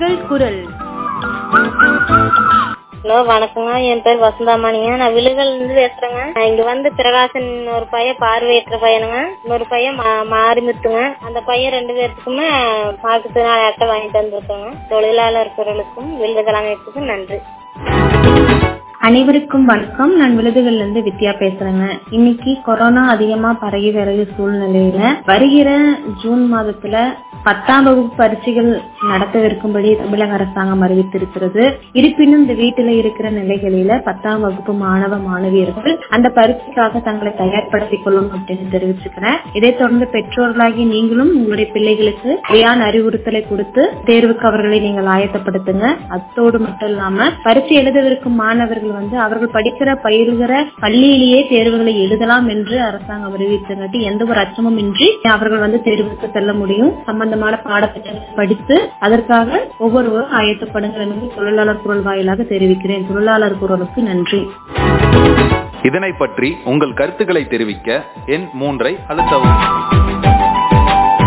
உங்கள் குரல். ஹலோ, வணக்கங்க. என் பேர் வசந்தாமானிங்க. நான் விழுகல் இருந்து பேசுறேங்க. இங்க வந்து பிரகாசன் ஒரு பையன் பார்வையற்ற பையனுங்க, இன்னொரு பையன் மாரிமுத்துங்க. அந்த பையன் 2 பேருக்குமே மாற்றுத்திறனாளி அட்டை வாங்கிட்டு வந்திருக்கோங்க. தொழிலாளர் குரலுக்கும் விழுதுகள் அமைப்புக்கும் நன்றி. அனைவருக்கும் வணக்கம். நான் விழுதுகள்ல இருந்து வித்யா பேசுறேங்க. இன்னைக்கு கொரோனா அதிகமா பரவி வருகிற சூழ்நிலையில வருகிற ஜூன் மாதத்துல 10ஆம் வகுப்பு பரீட்சைகள் நடத்தவிருக்கும்படி தமிழக அரசாங்கம் அறிவித்திருக்கிறது. இருப்பினும் இந்த வீட்டில இருக்கிற நிலைகளில 10ஆம் வகுப்பு மாணவ மாணவியர்கள் அந்த பரீட்சைக்காக தங்களை தயார்படுத்திக் கொள்ளும் அப்படின்னு தெரிவிச்சுக்கிறேன். இதை தொடர்ந்து பெற்றோர்களாகி நீங்களும் உங்களுடைய பிள்ளைகளுக்கு சரியான அறிவுறுத்தலை கொடுத்து தேர்வுக்கு அவர்களை நீங்கள் ஆயத்தப்படுத்துங்க. அத்தோடு மட்டும் இல்லாம பரீட்சை எழுதவிருக்கும் மாணவர்கள் அவர்கள் படிக்கிற பயில்கிற பள்ளியிலேயே தேர்வுகளை எழுதலாம் என்று அரசாங்கம் அறிவித்தங்காட்டி எந்த ஒரு அச்சமும் இன்றி அவர்கள் தேர்வுக்கு செல்ல முடியும். சம்பந்தமான பாடத்திட்டங்களை படித்து அதற்காக ஒவ்வொருவரும் ஆயத்தப்படுங்கள் என்று தொழிலாளர் குரல் வாயிலாக தெரிவிக்கிறேன். தொழிலாளர் குரலுக்கு நன்றி. இதனை பற்றி உங்கள் கருத்துக்களை தெரிவிக்க எண் 3 அழுத்தவும்.